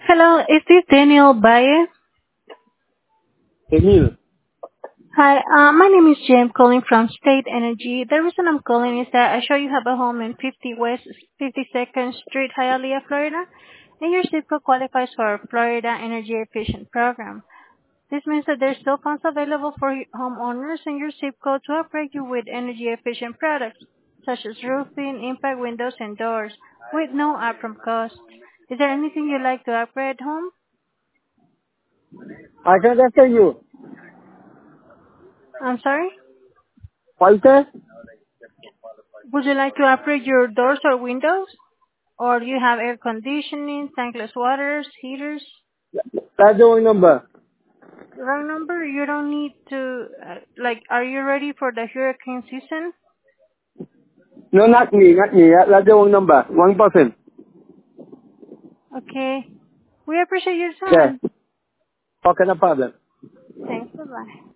Hello, is this Daniel Baez? Emil. Hi, my name is Jim calling from State Energy. The reason I'm calling is that I show you have a home in 50 West 52nd Street, Hialeah, Florida, and your zip code qualifies for our Florida Energy Efficient Program. This means that there's still funds available for homeowners in your zip code to upgrade you with energy efficient products, such as roofing, impact windows, and doors, with no upfront cost. Is there anything you'd like to upgrade home? I can answer you. I'm sorry? Walter, Would you like to upgrade your doors or windows? Or do you have air conditioning, tankless waters, heaters? that's the wrong number. Wrong number? You don't need to, are you ready for the hurricane season? No, not me, not me. That's the wrong number. 1%. Okay. We appreciate your Yeah. time. Okay, no problem. Thanks. Bye-bye.